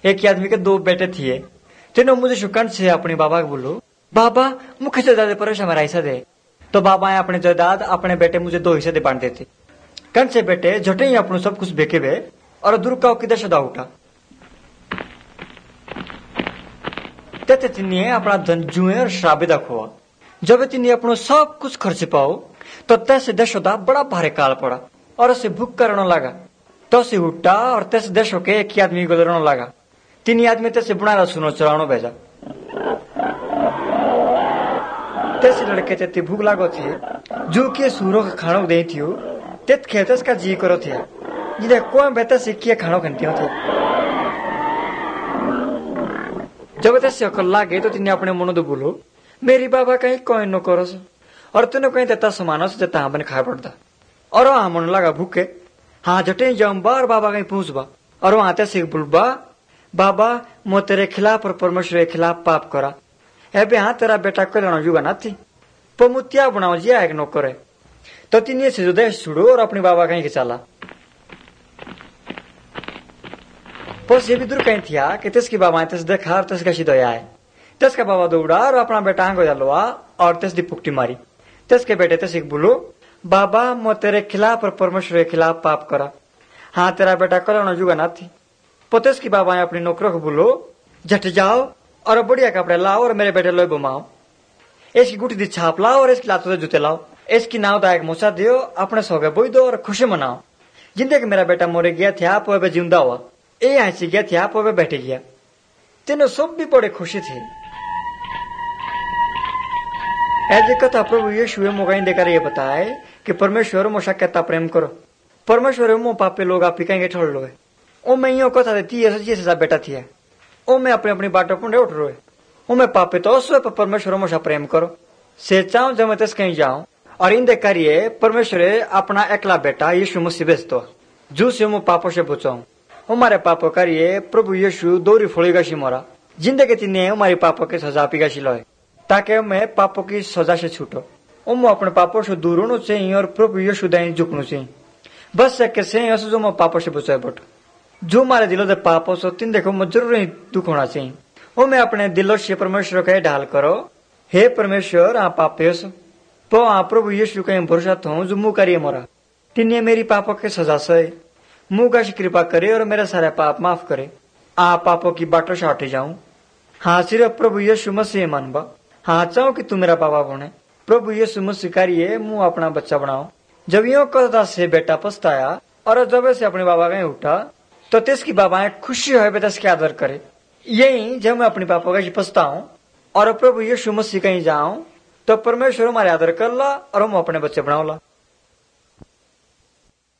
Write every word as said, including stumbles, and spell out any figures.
एक आदमी के दो बेटे थे। तीनों मुझे शुकन से अपने बाबा को बोलो, बाबा मुख्य जायदाद पर हमारा हिस्सा दे। तो बाबा अपने जायदाद अपने बेटे मुझे दो हिस्से दे बांट देते। कन से बेटे झटे ही अपनों सब कुछ बेके वे और दुर्गा किधर सदा उठा। तेते तिन्ने अपना धन जुए और शराबे दखुआ। जब तिन्ने अपनों सब कुछ खर्च पाओ तो तैसे दशोदा बड़ा भारे काल पड़ा और उसे भूख करने लगा। तो से उठा और तैसे देश के एक आदमी गुजरने लगा। तीन आदमी तैसे बुनारा सुनो चरानो भेजा। तैसे लड़के तेती भूख लागो थे जो कि सूरो का खानो दे थियो तेत खेतस का जी करो थे जिधे कोई बेहतर सिक्किए खानो खंतियों थे। जब तैसे अकल लागे तो तिन्ने अपने मनो तो बोलो, मेरी बाबा कहीं कोई नो करो और तूने कहीं तेता समानो से जता बन खा पड़ता। और वहां मन लगा भूखे हाँ जटे जाऊं बार बाबा कहीं पूछबा और वहां तैसे बोलबा, बाबा मो तेरे खिलाफ और परमेश्वर के खिलाफ पाप करा। एबे हाँ तेरा बेटा कल्याण जुगा ना थी पमुत्या बनाओ जिया एक नौकर है। तो तीन से जो देश छुड़ो और अपने बाबा कहीं के चला। पोस ये भी दूर कहीं थिया कि तिसकी बाबा तिस देखा और तिस कशी दया है। तिसका बाबा दौड़ा और अपना बेटा आंगो जलवा और तिस दी पुकटी मारी। तिसके बेटे तिस बोलो, बाबा मो तेरे खिलाफ और परमेश्वर के खिलाफ पाप करा। हाँ तेरा बेटा कल्याण जुगा ना थी। पोतेस की बाबा अपने नौकरों को बोलो, झट जाओ और बढ़िया कपड़े लाओ और मेरे बेटे लोई घुमाओ। इसकी गुटी दी छाप लाओ और इसकी लातों से जूते लाओ। इसकी नाव दायक मूसा दियो, अपने सौगे बोई दो और खुशी मनाओ। जिंदे के मेरा बेटा मोरे गया थे आप वह जिंदा हुआ। ए हंसी गया थे आप वह बैठे गया। तीनों सब भी बड़े खुशी थे। ऐसी कथा प्रभु यीशु मोगाई देकर ये बताए कि परमेश्वर मोशा कहता प्रेम करो। परमेश्वर मो पापे लोग आप कहेंगे ठोड़ लो है। ओ मैं यो कथा देती है सच्ची से बेटा थी है। ओ मैं अपनी अपनी बातों पुंडे उठ रो है। ओ मैं पापे तो उसवे पर परमेश्वर मोशा प्रेम करो। से चाहूं जब मैं तस कहीं जाऊं और इन करिए परमेश्वर अपना एकला बेटा यीशु मसीह बेचतो जो से मो पापों से बचाऊं। हमारे पापों करिए प्रभु यीशु दोरी फोड़ेगा मोरा जिंदगी तीन हमारी पापों की सजा पीगा लोए ताकि मैं पापों की सजा से छूटो। उम अपने पापों से दूर होना चाहिए और प्रभु यीशु दाई झुकना चाहिए। बस कैसे जो मैं पापों से बचाए बट जो हमारे दिलों से पापों से तीन देखो मैं जरूर ही दुख होना चाहिए। वो मैं अपने दिलों से परमेश्वर का ढाल करो, हे परमेश्वर आप पापे तो आप प्रभु यीशु का भरोसा था जो मुंह करिए मोरा तीन मेरी पापों की सजा से मुंह का कृपा करे और मेरा सारे पाप माफ करे। आप पापों की बाटों से हटे जाऊं। हाँ सिर्फ प्रभु यीशु मसीह मानबा। हाँ चाहो कि तू मेरा पापा बने। प्रभु यीशु मसीह करिए मुंह अपना बच्चा बनाओ। जब यो कदा से बेटा पछताया और जब से अपने बाबा कहीं उठा तो तिसकी बाबाएं खुशी हो बेटा इसके आदर करे। यही जब मैं अपने पापा का पछताऊं और प्रभु यीशु मसीह कहीं जाऊं तो परमेश्वर हमारे आदर कर ला और हम अपने बच्चे बनाओ ला।